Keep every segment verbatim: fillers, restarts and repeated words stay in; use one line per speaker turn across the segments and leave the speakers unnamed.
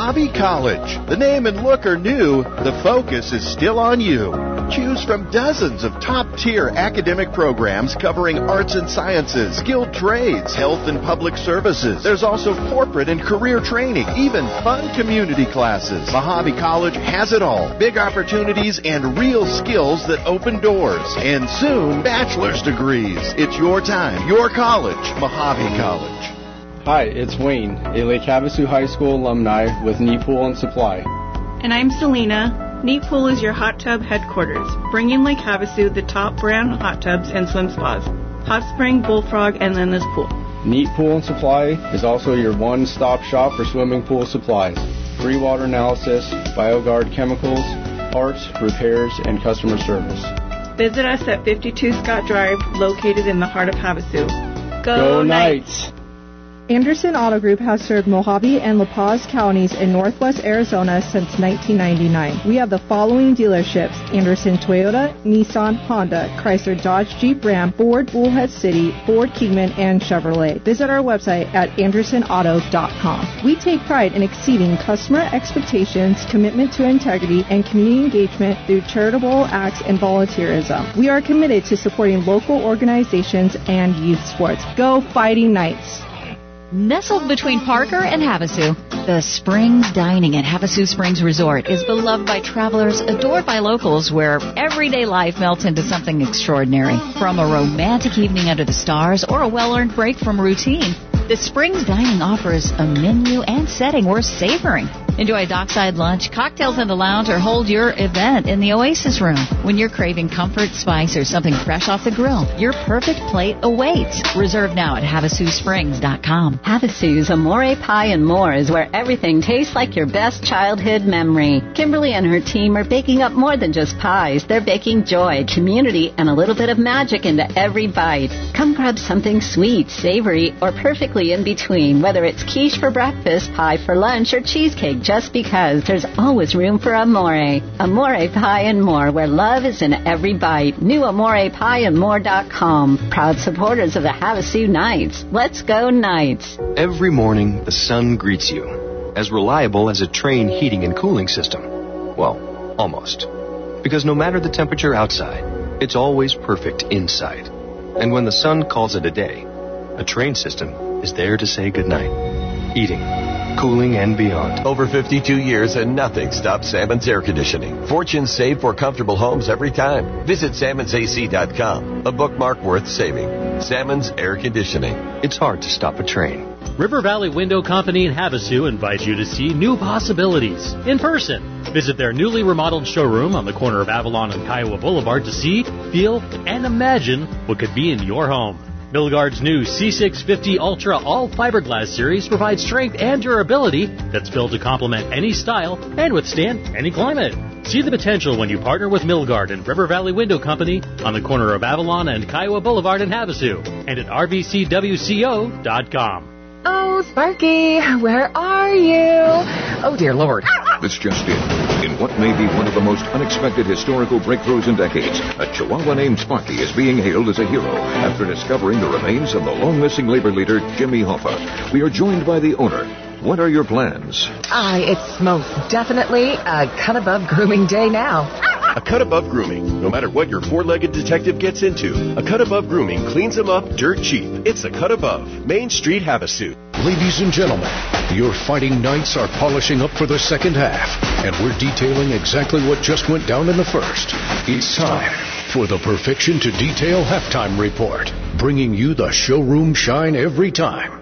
Mojave College. The name and look are new. The focus is still on you. Choose from dozens of top-tier academic programs covering arts and sciences, skilled trades, health and public services. There's also corporate and career training, even fun community classes. Mojave College has it all. Big opportunities and real skills that open doors. And soon, bachelor's degrees. It's your time, your college, Mojave College.
Hi, it's Wayne, a Lake Havasu High School alumni with Neat Pool and Supply.
And I'm Selena. Neat Pool is your hot tub headquarters, bringing Lake Havasu the top brand hot tubs and swim spas, Hot Spring, Bullfrog, and Endless Pool.
Neat Pool and Supply is also your one-stop shop for swimming pool supplies, free water analysis, BioGuard chemicals, parts, repairs, and customer service.
Visit us at fifty-two Scott Drive, located in the heart of Havasu. Go,
Go
Knights!
Knights!
Anderson Auto Group has served Mojave and La Paz counties in northwest Arizona since nineteen ninety-nine. We have the following dealerships: Anderson Toyota, Nissan, Honda, Chrysler, Dodge, Jeep, Ram, Ford, Bullhead City, Ford, Kingman, and Chevrolet. Visit our website at anderson auto dot com. We take pride in exceeding customer expectations, commitment to integrity, and community engagement through charitable acts and volunteerism. We are committed to supporting local organizations and youth sports. Go Fighting Knights!
Nestled between Parker and Havasu, the Springs Dining at Havasu Springs Resort is beloved by travelers, adored by locals, where everyday life melts into something extraordinary. From a romantic evening under the stars or a well-earned break from routine, the Springs Dining offers a menu and setting worth savoring. Enjoy a dockside lunch, cocktails in the lounge, or hold your event in the Oasis Room. When you're craving comfort, spice, or something fresh off the grill, your perfect plate awaits. Reserve now at havasu springs dot com.
Havasu's Amore Pie and More is where everything tastes like your best childhood memory. Kimberly and her team are baking up more than just pies. They're baking joy, community, and a little bit of magic into every bite. Come grab something sweet, savory, or perfectly in between, whether it's quiche for breakfast, pie for lunch, or cheesecake, just because there's always room for Amore. Amore Pie and More, where love is in every bite. New amore pie and more dot com. Proud supporters of the Havasu Knights. Let's go Knights.
Every morning, the sun greets you. As reliable as a train heating and cooling system. Well, almost. Because no matter the temperature outside, it's always perfect inside. And when the sun calls it a day, a train system is there to say goodnight. Heating, cooling, and beyond.
Over fifty-two years and nothing stops Salmon's air conditioning. Fortunes saved for comfortable homes every time. Visit salmons a c dot com. A bookmark worth saving. Salmon's Air Conditioning.
It's hard to stop a train.
River Valley Window Company in Havasu invites you to see new possibilities in person. Visit their newly remodeled showroom on the corner of Avalon and Kiowa Boulevard to see, feel, and imagine what could be in your home. Milgard's new C six fifty Ultra All Fiberglass Series provides strength and durability that's built to complement any style and withstand any climate. See the potential when you partner with Milgard and River Valley Window Company on the corner of Avalon and Kiowa Boulevard in Havasu and at r v c w c o dot com.
Oh, Sparky, where are you? Oh, dear Lord.
This just in. In what may be one of the most unexpected historical breakthroughs in decades, a Chihuahua named Sparky is being hailed as a hero after discovering the remains of the long-missing labor leader, Jimmy Hoffa. We are joined by the owner. What are your plans?
Ah, it's most definitely a cut above grooming day now.
A cut above grooming. No matter what your four-legged detective gets into, a cut above grooming cleans them up dirt cheap. It's a cut above. Main Street Havasu.
Ladies and gentlemen, your Fighting Knights are polishing up for the second half, and we're detailing exactly what just went down in the first. It's time for the Perfection to Detail Halftime Report, bringing you the showroom shine every time.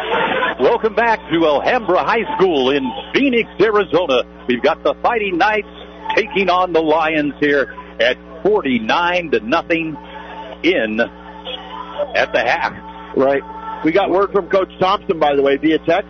Welcome back to Alhambra High School in Phoenix, Arizona. We've got the Fighting Knights taking on the Lions here at forty-nine to nothing in at the half.
Right. We got word from Coach Thompson, by the way, via text,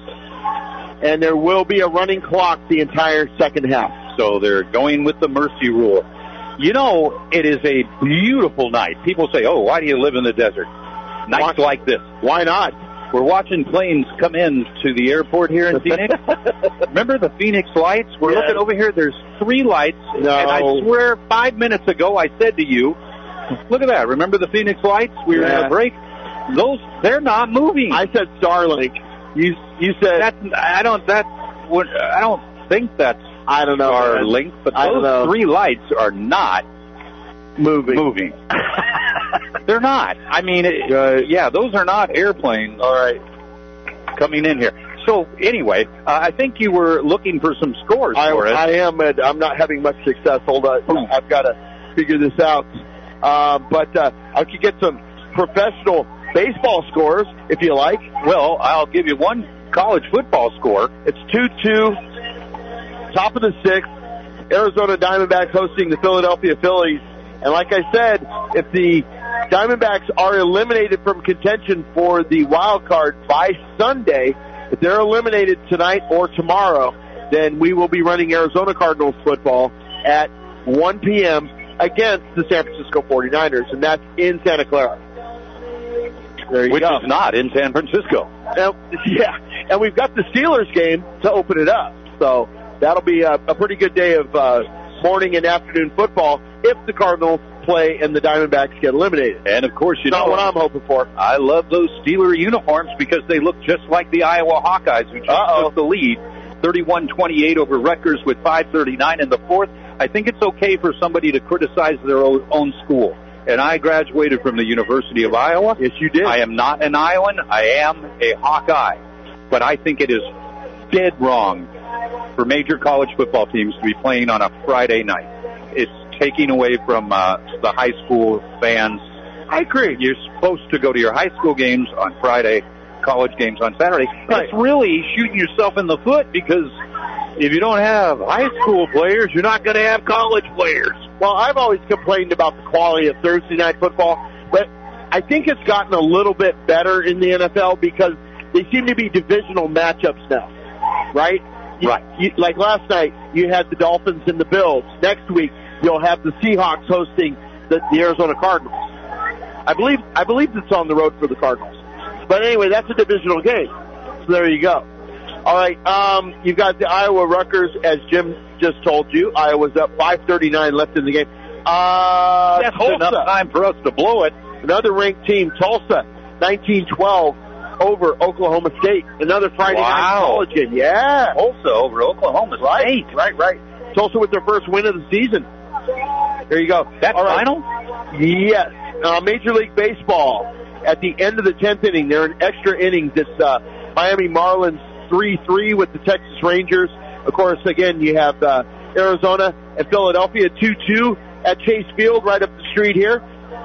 and there will be a running clock the entire second half.
So they're going with the mercy rule. You know, it is a beautiful night. People say, oh, why do you live in the desert? Nights why, like this.
Why not?
We're watching planes come in to the airport here in Phoenix. Remember the Phoenix lights? We're yes. looking over here. There's three lights.
No.
And I swear five minutes ago I said to you, look at that. Remember the Phoenix lights? We were
yeah.
in a break. Those, they're not moving.
I said Starlink. You you said
that's I don't that I don't think that's
I don't know
our link, but those three lights are not
moving.
Moving. They're not. I mean, it, uh, yeah, those are not airplanes.
All right,
coming in here. So anyway, uh, I think you were looking for some scores
I,
for us.
I am, and I'm not having much success. Hold on,
Ooh.
I've got to figure this out. Uh, but uh, I could get some professional baseball scores if you like.
Well, I'll give you one college football score.
It's two two, top of the sixth. Arizona Diamondbacks hosting the Philadelphia Phillies. And like I said, if the Diamondbacks are eliminated from contention for the wild card by Sunday, if they're eliminated tonight or tomorrow, then we will be running Arizona Cardinals football at one p.m. against the San Francisco forty-niners, and that's in Santa Clara. There you
Which
go.
is not in San Francisco.
Now, yeah, and we've got the Steelers game to open it up, so that'll be a, a pretty good day of uh, morning and afternoon football if the Cardinals play and the Diamondbacks get eliminated.
And, of course, you
Not
know
what I'm hoping for.
I love those Steeler uniforms because they look just like the Iowa Hawkeyes, who just
Uh-oh.
took the lead, thirty-one twenty-eight over Rutgers with five thirty-nine in the fourth. I think it's okay for somebody to criticize their own, own school. And I graduated from the University of Iowa.
Yes, you did.
I am not an Iowan. I am a Hawkeye. But I think it is dead wrong for major college football teams to be playing on a Friday night. It's taking away from uh, the high school fans.
I agree.
You're supposed to go to your high school games on Friday, college games on Saturday.
Right.
It's really shooting yourself in the foot because if you don't have high school players, you're not going to have college players.
Well, I've always complained about the quality of Thursday night football, but I think it's gotten a little bit better in the N F L because they seem to be divisional matchups now, right? You,
right.
You, like last night, you had the Dolphins and the Bills. Next week, you'll have the Seahawks hosting the, the Arizona Cardinals. I believe I believe it's on the road for the Cardinals. But anyway, that's a divisional game. So there you go. All right, um, you've got the Iowa Rutgers, as Jim just told you. Iowa's up five thirty-nine left in the game. Uh,
That's
Tulsa.
enough time for us to blow it.
Another ranked team, Tulsa, nineteen twelve over Oklahoma State. Another Friday
Wow.
night college game. Yeah.
Tulsa over Oklahoma
Right,
State.
right, right. Tulsa with their first win of the season. There you go.
That's
All right.
final?
Yes. Uh, Major League Baseball. At the end of the tenth inning, they're in extra innings. It's uh, Miami Marlins three three with the Texas Rangers. Of course, again, you have uh, Arizona and Philadelphia two two at Chase Field right up the street here.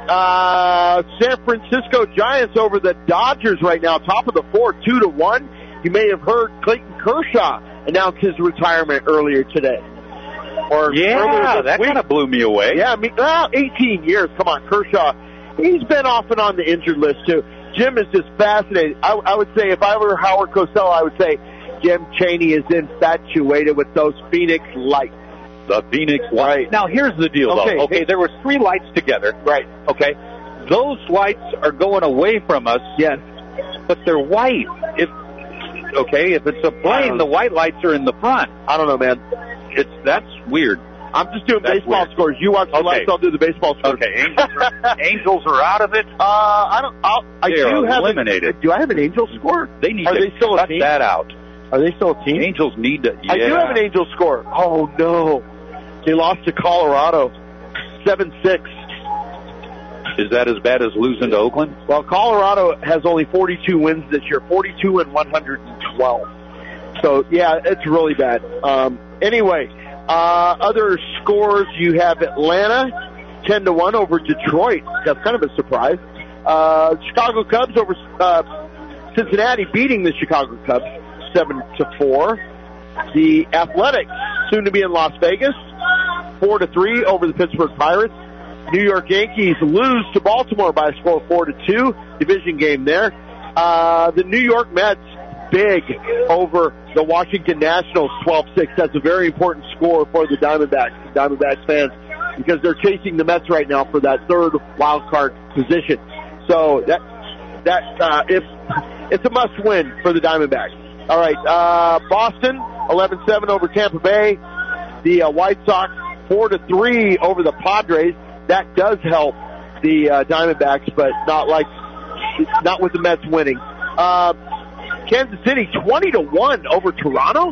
Uh, San Francisco Giants over the Dodgers right now, top of the fourth, two to one. You may have heard Clayton Kershaw announce his retirement earlier today. Or
Yeah,
earlier this
that
week.
kind of blew me away.
Yeah, I mean, well, eighteen years. Come on, Kershaw. He's been off and on the injured list, too. Jim is just fascinated. I, I would say, if I were Howard Cosell, I would say Jim Chaney is infatuated with those Phoenix lights.
The Phoenix lights.
Right.
Now, here's the deal,
Okay.
though. Okay, there were three lights together.
Right.
Okay. Those lights are going away from us.
Yes.
But they're white. If okay, if it's a plane, the white lights are in the front.
I don't know, man.
It's that's weird.
I'm just doing
That's
baseball
weird.
scores. You watch the
Okay.
lights, I'll do the baseball scores.
Okay, Angels are, Angels are out of it.
Uh, I don't. I'll, I
They
do
are
have
eliminated.
A, do I have an Angel score?
They need
Are
to
they still a
cut
team?
that out.
Are they still a team?
Angels need to. Yeah.
I do have an Angel score. Oh no, they lost to Colorado, seven six.
Is that as bad as losing to Oakland?
Well, Colorado has only forty-two wins this year, forty-two and one hundred twelve. So yeah, it's really bad. Um, anyway, uh, other scores, you have Atlanta ten to one over Detroit. That's kind of a surprise. Uh, Chicago Cubs over uh, Cincinnati beating the Chicago Cubs seven to four. The Athletics, soon to be in Las Vegas, four to three over the Pittsburgh Pirates. New York Yankees lose to Baltimore by a score of four to two. Division game there. Uh, the New York Mets big over the Washington Nationals twelve six. That's a very important score for the Diamondbacks, the Diamondbacks fans, because they're chasing the Mets right now for that third wild card position. So that that uh, if it's a must win for the Diamondbacks. All right, uh, Boston eleven seven over Tampa Bay. The uh, White Sox four to three over the Padres. That does help the uh, Diamondbacks, but not like not with the Mets winning. Uh, Kansas City twenty to one over Toronto.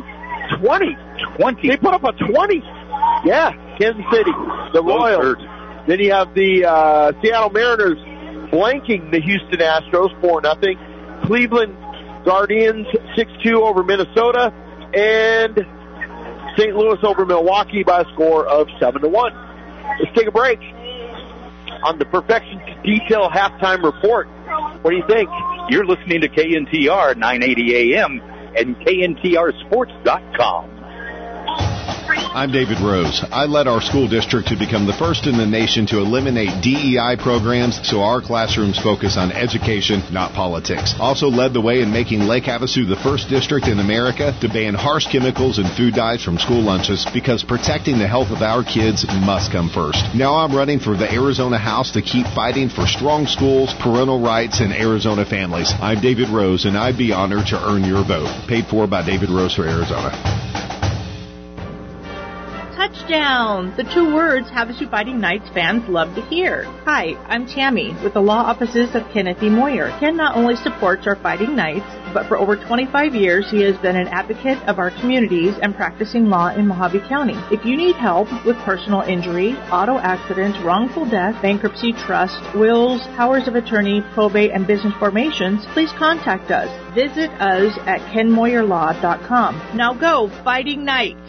twenty.
twenty.
They put up a twenty. Yeah, Kansas City, the Royals. Then you have the uh, Seattle Mariners blanking the Houston Astros four nothing. Cleveland Guardians six two over Minnesota. And Saint Louis over Milwaukee by a score of seven to one. Let's take a break on the Perfection to Detail halftime report. What do you think?
You're listening to K N T R nine eighty A M and K N T R sports dot com.
I'm David Rose. I led our school district to become the first in the nation to eliminate D E I programs so our classrooms focus on education, not politics. Also led the way in making Lake Havasu the first district in America to ban harsh chemicals and food dyes from school lunches because protecting the health of our kids must come first. Now I'm running for the Arizona House to keep fighting for strong schools, parental rights, and Arizona families. I'm David Rose, and I'd be honored to earn your vote. Paid for by David Rose for Arizona.
Touchdown! The two words Havasu Fighting Knights fans love to hear. Hi, I'm Tammy with the law offices of Kenneth E. Moyer. Ken not only supports our Fighting Knights, but for over twenty-five years he has been an advocate of our communities and practicing law in Mojave County. If you need help with personal injury, auto accident, wrongful death, bankruptcy, trust, wills, powers of attorney, probate, and business formations, please contact us. Visit us at ken moyer law dot com. Now go, Fighting Knights!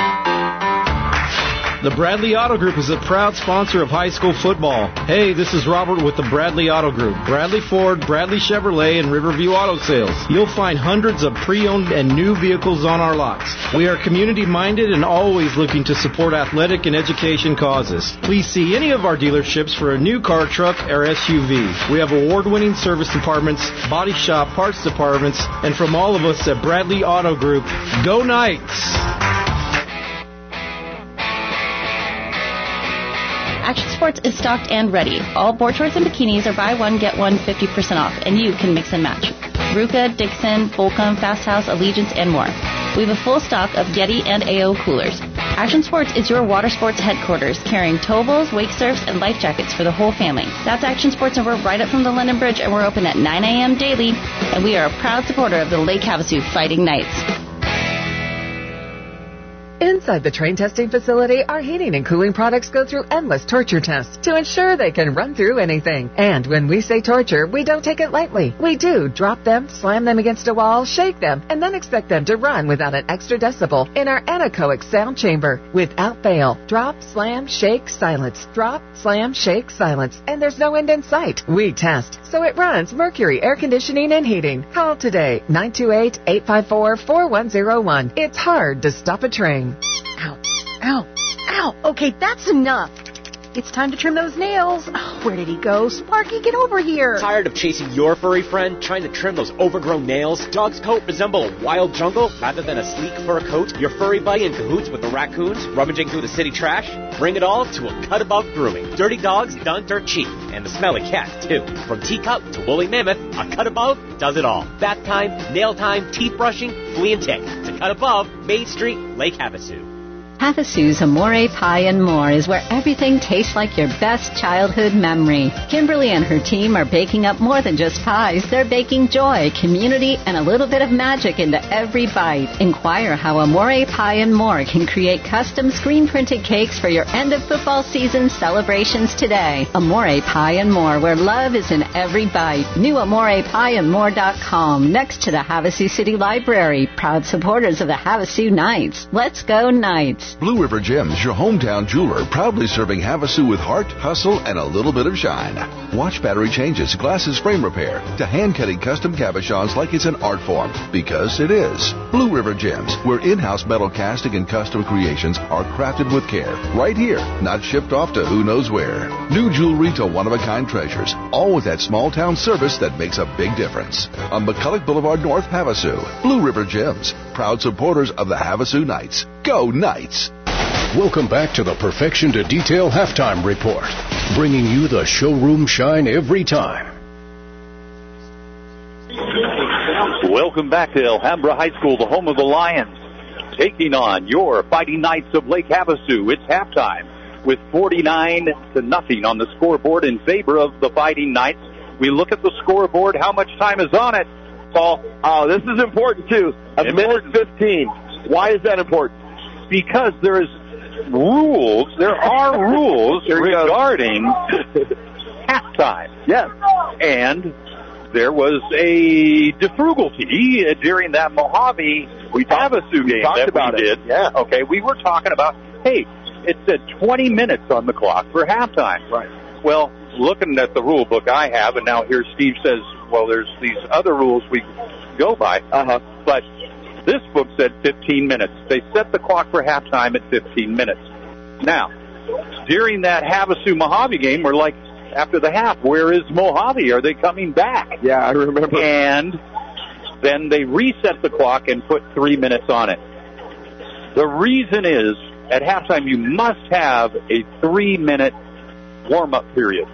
The Bradley Auto Group is a proud sponsor of high school football. Hey, this is Robert with the Bradley Auto Group. Bradley Ford, Bradley Chevrolet, and Riverview Auto Sales. You'll find hundreds of pre-owned and new vehicles on our lots. We are community-minded and always looking to support athletic and education causes. Please see any of our dealerships for a new car, truck, or S U V. We have award-winning service departments, body shop, parts departments, and from all of us at Bradley Auto Group, go Knights!
Action Sports is stocked and ready. All board shorts and bikinis are buy one, get one fifty percent off, and you can mix and match. Ruka, Dixon, Volcom, Fast House, Allegiance, and more. We have a full stock of Yeti and A O coolers. Action Sports is your water sports headquarters, carrying towables, wake surfs, and life jackets for the whole family. That's Action Sports, and we're right up from the London Bridge, and we're open at nine a.m. daily, and we are a proud supporter of the Lake Havasu Fighting Knights.
Inside the train testing facility, our heating and cooling products go through endless torture tests to ensure they can run through anything. And when we say torture, we don't take it lightly. We do drop them, slam them against a wall, shake them, and then expect them to run without an extra decibel in our anechoic sound chamber. Without fail, drop, slam, shake, silence. Drop, slam, shake, silence. And there's no end in sight. We test, so it runs Mercury Air Conditioning and Heating. Call today, nine two eight, eight five four, four one zero one. It's hard to stop a train.
Ow, ow, ow. Okay, that's enough. It's time to trim those nails. Oh, where did he go? Sparky, get over here.
Tired of chasing your furry friend, trying to trim those overgrown nails? Dog's coat resemble a wild jungle rather than a sleek fur coat? Your furry buddy in cahoots with the raccoons, rummaging through the city trash? Bring it all to a Cut Above Grooming. Dirty dogs done dirt cheap, and the smelly cats too. From teacup to woolly mammoth, a Cut Above does it all. Bath time, nail time, teeth brushing, flea and tick. To Cut Above, Main Street, Lake Havasu.
Havasu's Amore Pie and More is where everything tastes like your best childhood memory. Kimberly and her team are baking up more than just pies. They're baking joy, community, and a little bit of magic into every bite. Inquire how Amore Pie and More can create custom screen-printed cakes for your end-of-football season celebrations today. Amore Pie and More, where love is in every bite. New amore pie and more dot com, next to the Havasu City Library. Proud supporters of the Havasu Knights. Let's go Knights.
Blue River Gems, your hometown jeweler, proudly serving Havasu with heart, hustle, and a little bit of shine. Watch battery changes, glasses frame repair, to hand-cutting custom cabochons like it's an art form, because it is. Blue River Gems, where in-house metal casting and custom creations are crafted with care, right here, not shipped off to who knows where. New jewelry to one-of-a-kind treasures, all with that small-town service that makes a big difference. On McCulloch Boulevard North, Havasu, Blue River Gems, proud supporters of the Havasu Knights. Go Knights!
Welcome back to the Perfection to Detail Halftime Report, bringing you the showroom shine every time.
Welcome back to Alhambra High School, the home of the Lions, taking on your Fighting Knights of Lake Havasu. It's halftime with forty-nine to nothing on the scoreboard in favor of the Fighting Knights. We look at the scoreboard. How much time is on it, Paul?
Oh, this is important, too. A minute fifteen. Why is that important?
Because there's rules, there are rules regarding halftime.
Yes.
And there was a defrugalty during that Mojave we Havasu game
talked
that
about
we
it.
did.
Yeah.
Okay, we were talking about, hey, it said twenty minutes on the clock for halftime.
Right.
Well, looking at the rule book I have, and now here Steve says, well, there's these other rules we go by.
Uh-huh.
But this book said fifteen minutes. They set the clock for halftime at fifteen minutes. Now, during that Havasu Mojave game, we're like, after the half, where is Mojave? Are they coming back?
Yeah, I remember.
And then they reset the clock and put three minutes on it. The reason is, at halftime, you must have a three-minute warm-up period.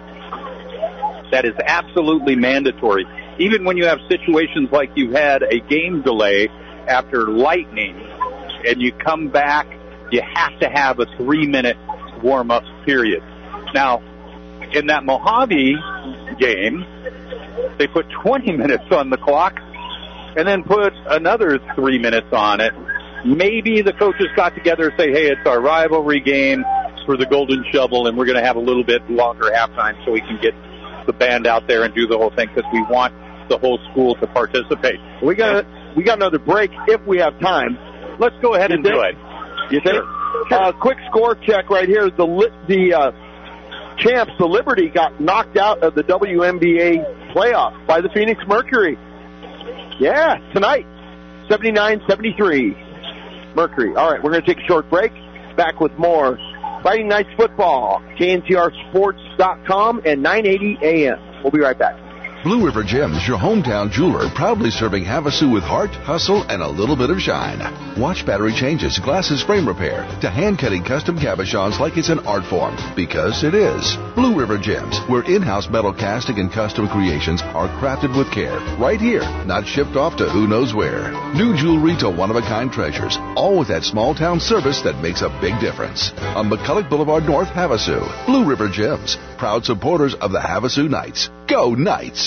That is absolutely mandatory. Even when you have situations like you had a game delay after lightning and you come back, you have to have a three-minute warm-up period. Now, in that Mojave game, they put twenty minutes on the clock and then put another three minutes on it. Maybe the coaches got together and say, hey, it's our rivalry game for the Golden Shovel, and we're going to have a little bit longer halftime so we can get the band out there and do the whole thing because we want the whole school to participate.
We got we got another break if we have time.
Let's go ahead
you
and
think?
do it.
You think? Sure. Uh, quick score check right here. The the uh, champs, the Liberty, got knocked out of the W N B A playoff by the Phoenix Mercury. Yeah, tonight, seventy-nine seventy-three. Mercury. All right, we're going to take a short break. Back with more Fighting Knights football, K N T R sports dot com and nine eighty A M. We'll be right back.
Blue River Gems, your hometown jeweler, proudly serving Havasu with heart, hustle, and a little bit of shine. Watch battery changes, glasses frame repair, to hand-cutting custom cabochons like it's an art form, because it is. Blue River Gems, where in-house metal casting and custom creations are crafted with care, right here, not shipped off to who knows where. New jewelry to one-of-a-kind treasures, all with that small-town service that makes a big difference. On McCulloch Boulevard North, Havasu, Blue River Gems, proud supporters of the Havasu Knights. Go Knights!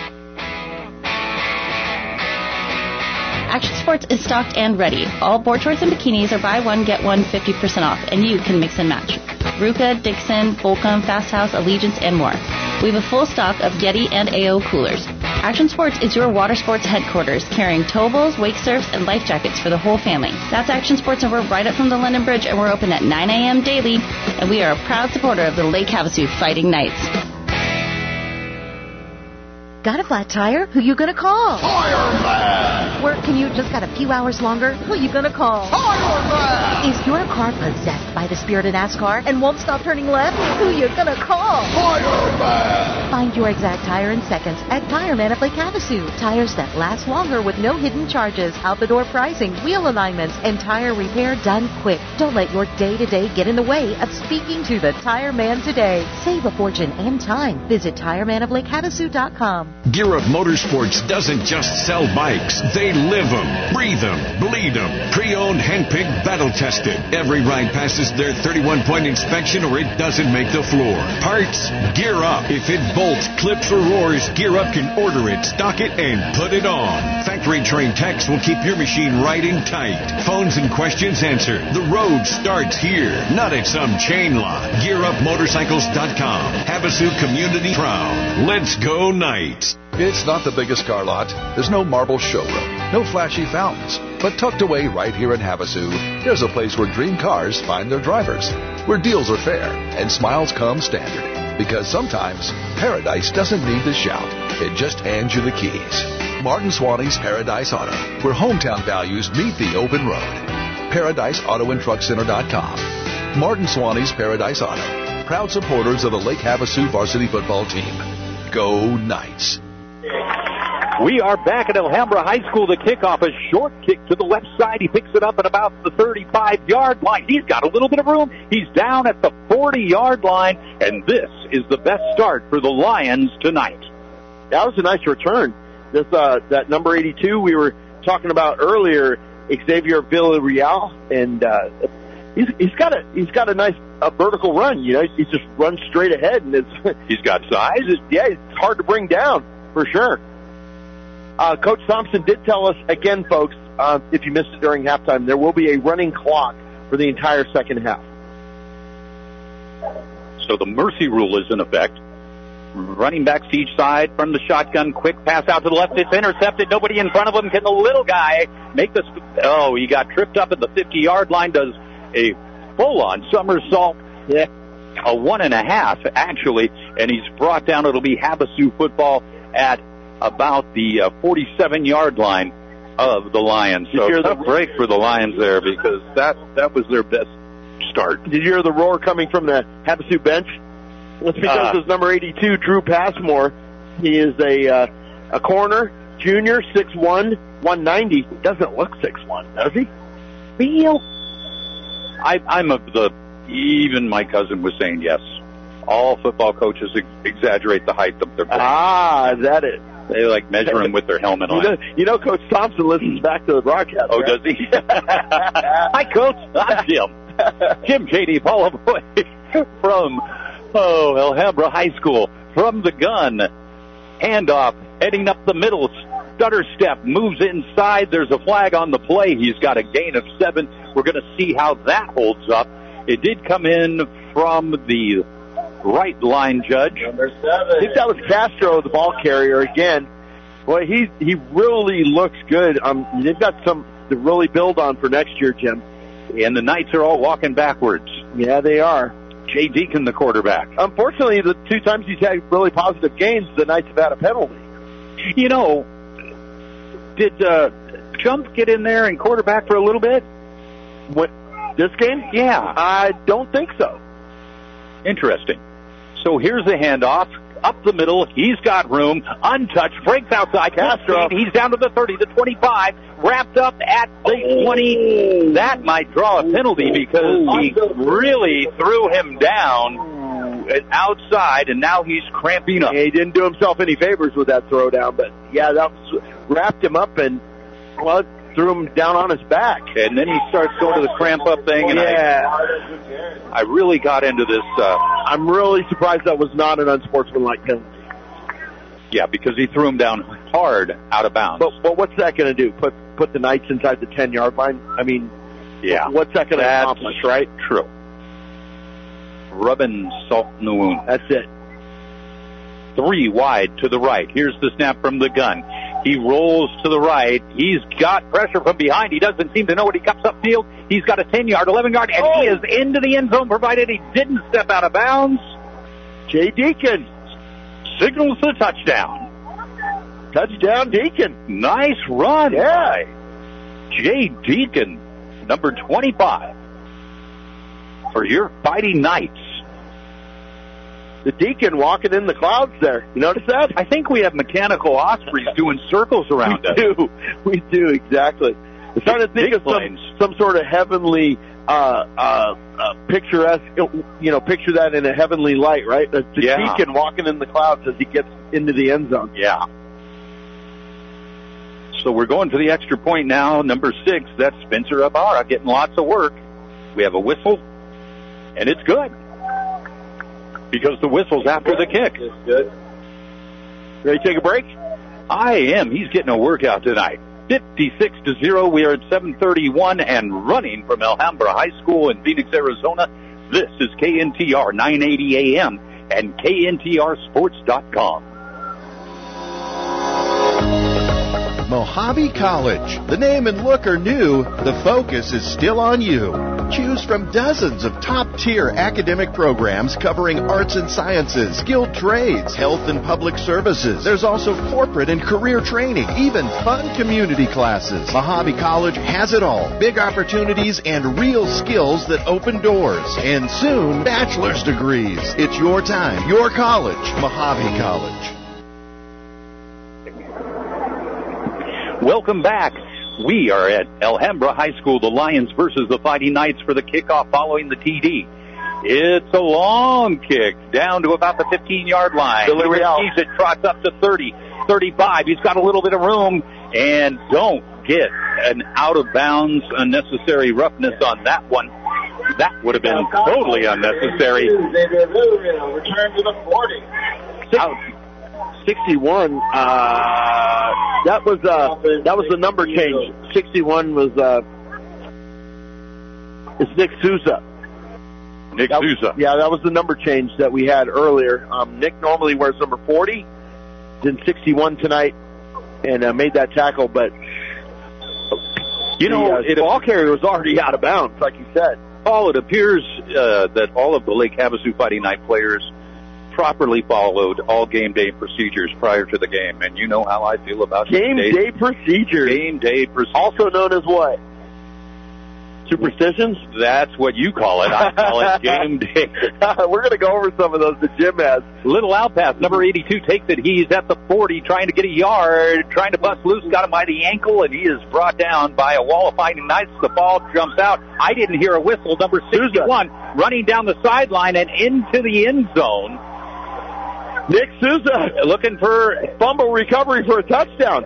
Action Sports is stocked and ready. All board shorts and bikinis are buy one, get one fifty percent off, and you can mix and match. Ruka, Dixon, Volcom, Fast House, Allegiance, and more. We have a full stock of Yeti and A O coolers. Action Sports is your water sports headquarters, carrying towables, wake surfs, and life jackets for the whole family. That's Action Sports, and we're right up from the London Bridge, and we're open at nine A M daily, and we are a proud supporter of the Lake Havasu Fighting Knights.
Got a flat tire? Who you gonna call?
Fireman!
Work commute just got a few hours longer? Who you gonna call?
Fireman!
Is your car possessed by the spirit of NASCAR and won't stop turning left? Who you gonna call?
Fireman!
Find your exact tire in seconds at Tire Man of Lake Havasu. Tires that last longer with no hidden charges, out-the-door pricing, wheel alignments, and tire repair done quick. Don't let your day-to-day get in the way of speaking to the Tire Man today. Save a fortune and time. Visit Tire Man of Lake Havasu dot com.
Gear Up Motorsports doesn't just sell bikes. They live them, breathe them, bleed them. Pre-owned, hand-picked, battle-tested. Every ride passes their thirty-one point inspection or it doesn't make the floor. Parts? Gear Up. If it bolts, clips, or roars, Gear Up can order it, stock it, and put it on. Factory-trained techs will keep your machine riding tight. Phones and questions answered. The road starts here, not at some chain lot. Gear Up Motorcycles dot com. Havasu Community Proud. Let's go Knights.
It's not the biggest car lot. There's no marble showroom, no flashy fountains. But tucked away right here in Havasu, there's a place where dream cars find their drivers, where deals are fair and smiles come standard. Because sometimes paradise doesn't need to shout. It just hands you the keys. Martin Swanee's Paradise Auto, where hometown values meet the open road. Paradise Auto and Truck Center dot com. Martin Swanee's Paradise Auto, proud supporters of the Lake Havasu varsity football team. Go Knights!
We are back at Alhambra High School. The kickoff, a short kick to the left side. He picks it up at about the thirty-five-yard line. He's got a little bit of room. He's down at the forty-yard line, and this is the best start for the Lions tonight.
That was a nice return. This uh, that number eighty-two we were talking about earlier, Xavier Villarreal, and uh, he's he's got a he's got a nice a vertical run. You know, he just runs straight ahead, and it's
he's got size.
It's, yeah, it's hard to bring down for sure. Uh, Coach Thompson did tell us, again, folks, uh, if you missed it during halftime, there will be a running clock for the entire second half.
So the mercy rule is in effect. Running backs to each side from the shotgun. Quick pass out to the left. It's intercepted. Nobody in front of him. Can the little guy make this? Oh, he got tripped up at the fifty-yard line. Does a full-on somersault. Yeah. A one and a half, actually. And he's brought down. It'll be Havasu football at about the uh, forty-seven-yard line of the Lions. So
Did you hear
tough
the
break for the Lions there because that, that was their best start.
Did you hear the roar coming from the Havasu bench? That's because
Uh,
his number eighty-two, Drew Passmore, he is a uh, a corner, junior, six one, one ninety. Doesn't look six one, does he?
Feel. I, I'm of the, even my cousin was saying yes. All football coaches ex- exaggerate the height of their players.
Ah, is that it?
They like measure him with their helmet
You
on.
know, you know Coach Thompson listens back to the broadcast.
Oh,
right?
does he? Hi, Coach. I'm Jim. Jim Cady, follow boy from oh Alhambra High School. From the gun, handoff, heading up the middle, stutter step, moves inside. There's a flag on the play. He's got a gain of seven. We're going to see how that holds up. It did come in from the right line judge.
Number seven. I think that was Castro, the ball carrier again. Boy, he he really looks good. Um, they've got some to really build on for next year, Jim.
And the Knights are all walking backwards.
Yeah, they are.
Jay Deacon, the quarterback.
Unfortunately, the two times he's had really positive games, the Knights have had a penalty.
You know, did uh, Jump get in there and quarterback for a little bit?
What, this game?
Yeah.
I don't think so.
Interesting. So here's the handoff. Up the middle. He's got room. Untouched. Breaks outside.
Castro.
He's down to the thirty, the twenty-five. Wrapped up at the twenty. That might draw a penalty because he really threw him down outside, and now he's cramping up.
Yeah, he didn't do himself any favors with that throw down, but yeah, that was, wrapped him up and, well, threw him down on his back.
And then he starts going to the cramp up thing, and
yeah.
I, I really got into this. Uh,
I'm really surprised that was not an unsportsmanlike penalty.
Yeah, because he threw him down hard out of bounds.
But, but what's that going to do? Put put the Knights inside the ten-yard line? I mean,
yeah.
What's that going to accomplish, right?
True. Rubbing salt in the wound.
That's it.
Three wide to the right. Here's the snap from the gun. He rolls to the right. He's got pressure from behind. He doesn't seem to know what he comes upfield. He's got a ten-yard, eleven-yard, and oh. he is into the end zone, provided he didn't step out of bounds.
Jay Deacon
signals the touchdown.
Touchdown, Deacon.
Nice run
yeah.
by Jay Deacon, number twenty-five, for your Fighting Knights.
The Deacon walking in the clouds there. You notice that?
I think we have mechanical ospreys doing circles around
we
us.
We do. We do, exactly. I'm trying to think of some, some sort of heavenly, uh, uh, uh, picturesque, you know, picture that in a heavenly light, right? The, the
yeah.
Deacon walking in the clouds as he gets into the end zone.
Yeah. So we're going to the extra point now. Number six, that's Spencer Ibarra getting lots of work. We have a whistle, and it's good. Because the whistle's after the kick.
It's good. Ready to take a break?
I am. He's getting a workout tonight. fifty-six to zero. We are at seven thirty-one and running from Alhambra High School in Phoenix, Arizona. This is K N T R nine eighty A M and K N T R sports dot com.
Mojave College. The name and look are new. The focus is still on you. Choose from dozens of top-tier academic programs covering arts and sciences, skilled trades, health and public services. There's also corporate and career training, even fun community classes. Mojave College has it all. Big opportunities and real skills that open doors. And soon, bachelor's degrees. It's your time, your college, Mojave College.
Welcome back. We are at Alhambra High School, the Lions versus the Fighting Knights for the kickoff following the T D. It's a long kick down to about the fifteen-yard line. He receives it, trots up to thirty, thirty-five. He's got a little bit of room, and don't get an out-of-bounds unnecessary roughness on that one. That would have been totally unnecessary.
Return to the forty.
Out.
sixty-one, uh, that was, uh, that was the number change. sixty-one was, uh, it's Nick Souza.
Nick
that,
Souza.
Yeah, that was the number change that we had earlier. Um, Nick normally wears number forty, then sixty-one tonight, and uh, made that tackle, but
you know,
the uh, ball carrier was already out of bounds, like you said.
Paul, it appears uh, that all of the Lake Havasu Fighting Knight players properly followed all game day procedures prior to the game, and you know how I feel about
game day,
day
procedures.
Game day procedures,
also known as what? Superstitions?
That's what you call it. I call it game day.
We're going to go over some of those that Jim has.
Little out pass. Number eighty-two takes it. He's at the forty, trying to get a yard, trying to bust loose, got him by the ankle, and he is brought down by a wall of Fighting Knights. The ball jumps out. I didn't hear a whistle. Number sixty-one running down the sideline and into the end zone.
Nick Souza
looking for
fumble recovery for a touchdown.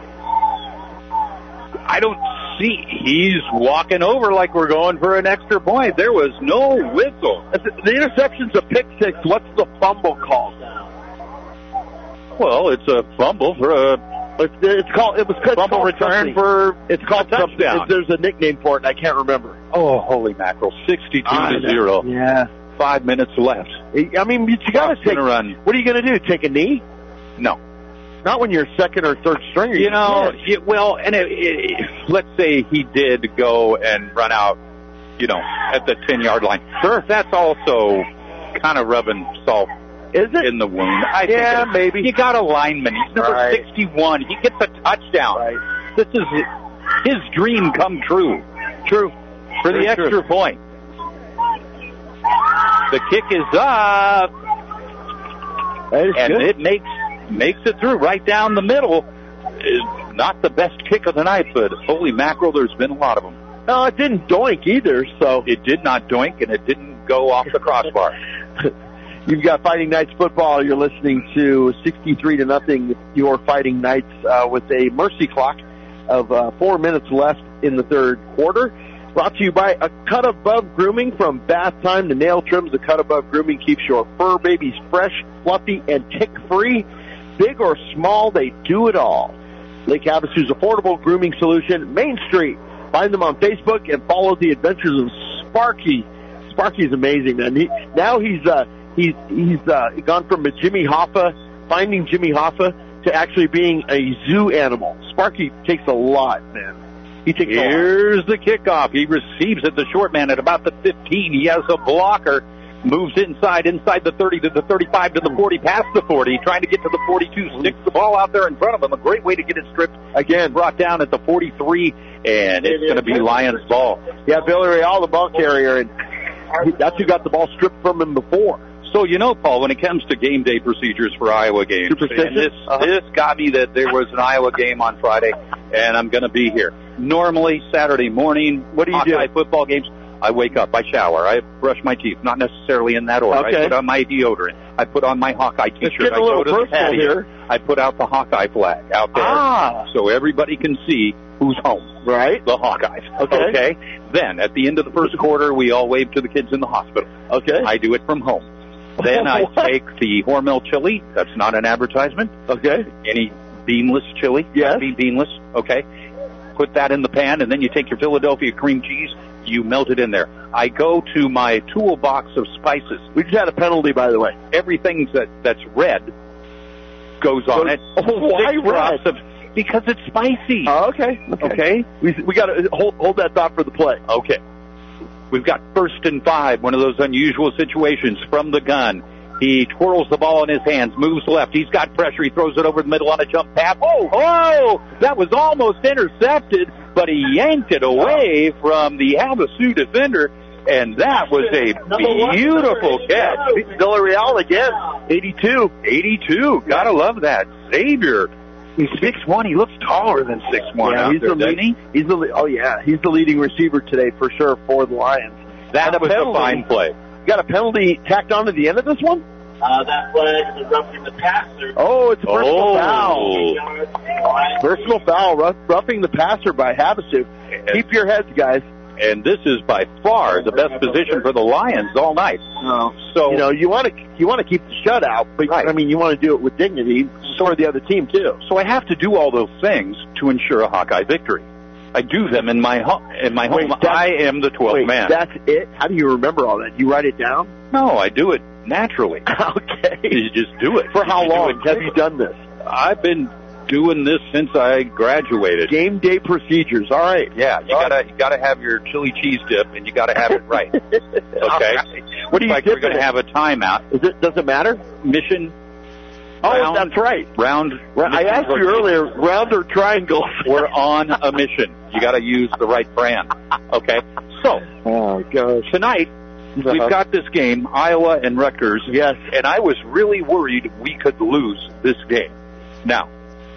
I don't see. He's walking over like we're going for an extra point. There was no whistle.
The interception's a pick six. What's the fumble called?
Well, it's a fumble for a.
It's, it's called. It was
fumble
called
return
something.
for.
It's called
a touchdown.
Something. There's a nickname for it, and I can't remember.
Oh, holy mackerel! Sixty-two to zero.
Yeah.
Five minutes left.
I mean, you got to take.
Run.
What are you going to do? Take a knee?
No.
Not when you're second or third stringer.
You know, it, well, and it, it, let's say he did go and run out, you know, at the ten-yard line. Sure, that's also kind of rubbing salt
Is it?
in the wound. I
yeah,
think
maybe.
You got a lineman. He's number
right.
sixty-one. He gets a touchdown.
Right.
This is his dream come true.
True.
For the
Very
extra
true.
point. The kick is up.
That is
and
good.
it makes makes it through right down the middle. It's not the best kick of the night, but holy mackerel, there's been a lot of them.
No, it didn't doink either, so.
It did not doink, and it didn't go off the crossbar.
You've got Fighting Knights football. You're listening to sixty-three to nothing. Your Fighting Knights uh, with a mercy clock of uh, four minutes left in the third quarter. Brought to you by A Cut Above Grooming. From bath time to nail trims, A Cut Above Grooming keeps your fur babies fresh, fluffy, and tick-free. Big or small, they do it all. Lake Havasu's affordable grooming solution, Main Street. Find them on Facebook and follow the adventures of Sparky. Sparky's amazing, man. He, now he's uh, he's he's uh, gone from a Jimmy Hoffa, finding Jimmy Hoffa, to actually being a zoo animal. Sparky takes a lot, man. He takes
Here's the kickoff. He receives it. The short man at about the fifteen. He has a blocker. Moves inside, inside the thirty to the thirty-five to the forty, past the forty, trying to get to the forty-two. Sticks the ball out there in front of him. A great way to get it stripped. Again, brought down at the forty-three, and it's going to be Lions ball.
Yeah, Billy Real, the ball carrier, and that's who got the ball stripped from him before.
So, you know, Paul, when it comes to game day procedures for Iowa games, and this,
uh-huh.
this got me that there was an Iowa game on Friday, and I'm going to be here. Normally, Saturday morning,
what do you
Hawkeye
do?
football games, I wake up, I shower, I brush my teeth, not necessarily in that order.
Okay.
I put on my deodorant, I put on my Hawkeye t-shirt,
getting a
I
little
go to the
personal
patio,
here.
I put out the Hawkeye flag out there,
Ah.
so everybody can see who's home.
Right.
The Hawkeyes.
Okay.
Okay. Then, at the end of the first quarter, we all wave to the kids in the hospital.
Okay.
I do it from home. Then I take the Hormel chili. That's not an advertisement.
Okay.
Any beanless chili.
Yes.
Be beanless. Okay. Put that in the pan, and then you take your Philadelphia cream cheese. You melt it in there. I go to my toolbox of spices.
We just had a penalty, by the way.
Everything that, that's red goes on
So-
it.
Oh, why
Six
red?
drops of- because it's spicy.
Oh, okay. Okay.
Okay?
We we got to hold hold that thought for the play.
Okay. We've got first and five, one of those unusual situations from the gun. He twirls the ball in his hands, moves left. He's got pressure. He throws it over the middle on a jump pass. Oh, oh! That was almost intercepted, but he yanked it away from the Havasu defender, and that was a beautiful catch.
Villarreal again, eighty-two.
eighty-two. Gotta love that. Xavier. He's six one. He looks taller than six one
Yeah,
out
he's
there,
the
doesn't
lead,
he?
He's the le- oh yeah, he's the leading receiver today for sure for the Lions.
That
And a
was a
penalty.
fine play.
Got a penalty tacked on to the end of this one?
Uh, that flag is roughing the passer.
Oh, it's a personal
Oh.
foul. Personal foul, rough, roughing the passer by Havasu. Keep your heads, guys.
and this is by far the best position for the Lions all night.
No.
So
you know, you want to you want to keep the shutout, but right. I mean, you want to do it with dignity for the other team too.
So I have to do all those things to ensure a Hawkeye victory. I do them in my home. In my home, wait, I am the twelfth
wait,
man.
That's it? How do you remember all that? You write it down?
No, I do it naturally.
Okay.
You just do it.
For how
you
long have you done this?
I've been doing this since I graduated.
Game day procedures. All right.
Yeah, you all gotta right. you gotta have your chili cheese dip, and you gotta have it right. Okay.
Right. What do you
like
dip
we're gonna
it?
have a timeout.
Is it? Does it matter?
Mission.
Oh,
round,
that's right.
Round.
I asked you earlier, round or triangle.
We're on a mission. You got to use the right brand. Okay. So,
oh gosh,
tonight uh-huh. we've got this game, Iowa and Rutgers.
Yes.
And I was really worried we could lose this game. Now,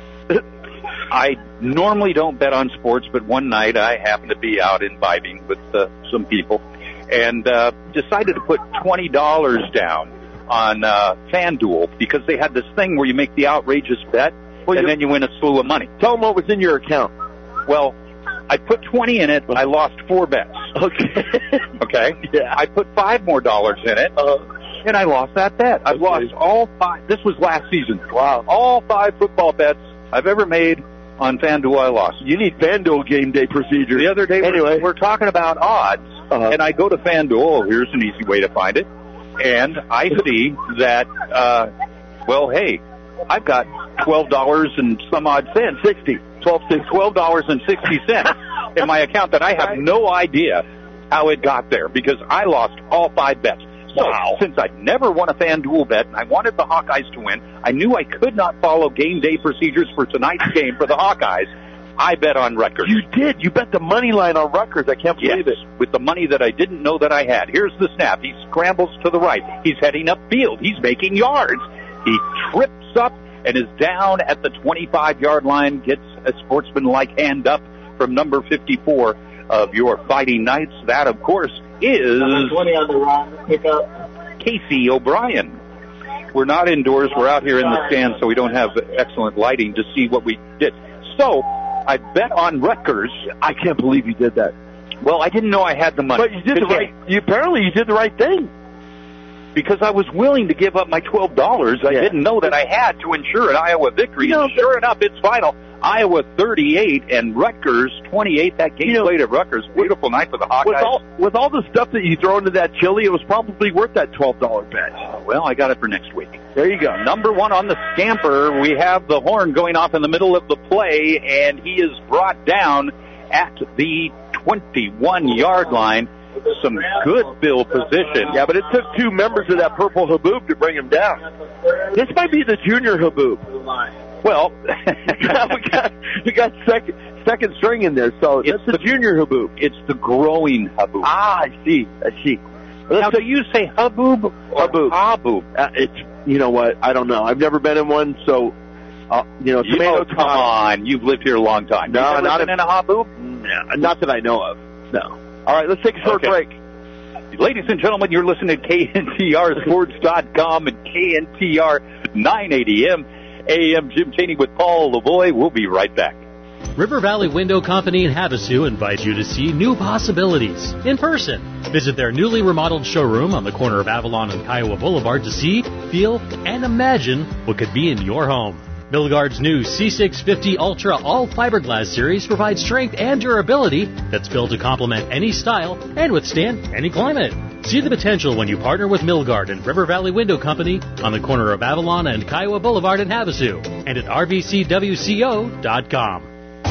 I normally don't bet on sports, but one night I happened to be out imbibing with uh, some people, and uh, decided to put twenty dollars down on uh, FanDuel, because they had this thing where you make the outrageous bet, well, and then you win a slew of money.
Tell them what was in your account.
Well, I put twenty in it, but I lost four bets.
Okay.
Okay?
Yeah.
I put five more dollars in it, uh, and I lost that bet. I've okay. lost all five. This was last season.
Wow.
All five football bets I've ever made on FanDuel, I lost.
You need FanDuel game day procedures.
The other day,
anyway.
we're, we're talking about odds, uh-huh. and I go to FanDuel. Oh, here's an easy way to find it. And I see that, uh, well, hey, I've got twelve dollars and some odd cents, sixty, twelve, twelve dollars and sixty cents in my account that I have no idea how it got there, because I lost all five bets. So, wow. Since I'd never won a FanDuel bet and I wanted the Hawkeyes to win, I knew I could not follow game day procedures for tonight's game for the Hawkeyes. I bet on Rutgers.
You did. You bet the money line on Rutgers. I can't believe
yes,
it.
With the money that I didn't know that I had. Here's the snap. He scrambles to the right. He's heading upfield. He's making yards. He trips up and is down at the twenty-five-yard line, gets a sportsman-like hand up from number fifty-four of your Fighting Knights. That, of course, is
twenty on the run. Pick up
Casey O'Brien. We're not indoors. We're out here in the stand, so we don't have excellent lighting to see what we did. So, I bet on Rutgers.
I can't believe you did that.
Well, I didn't know I had the money.
But you did the right. You apparently you did the right thing,
because I was willing to give up my twelve dollars. I yeah. didn't know that I had to ensure an Iowa victory. You know, and sure enough, it's final. Iowa thirty-eight and Rutgers twenty-eight. That game you know, played at Rutgers. Beautiful night for the Hawkeyes.
With all, with all the stuff that you throw into that chili, it was probably worth that twelve dollar bet.
Uh, well, I got it for next week.
There you go.
Number one on the scamper. We have the horn going off in the middle of the play, and he is brought down at the twenty-one-yard line. Some good field position.
Yeah, but it took two members of that purple Haboob to bring him down. This might be the junior Haboob.
Well,
we got we got second second string in there, so it's the junior Haboob.
It's the growing Haboob.
Ah, I see. I see.
Let's now, do you say Haboob or
Haboob?
Haboob.
Uh, it's you know what? I don't know. I've never been in one, so uh, you know.
You, oh, come on, you've lived here a long time.
No,
you
not
in a Haboob.
No, not that I know of. No. All right, let's take a short
okay.
break.
Ladies and gentlemen, you're listening to K N T R Sports dot com and K N T R nine eighty M A M. Jim Chaney with Paul Lavoie. We'll be right back.
River Valley Window Company in Havasu invites you to see new possibilities in person. Visit their newly remodeled showroom on the corner of Avalon and Kiowa Boulevard to see, feel, and imagine what could be in your home. Milgard's new C six fifty Ultra All Fiberglass series provides strength and durability that's built to complement any style and withstand any climate. See the potential when you partner with Milgard and River Valley Window Company on the corner of Avalon and Kiowa Boulevard in Havasu and at R V C W C O dot com.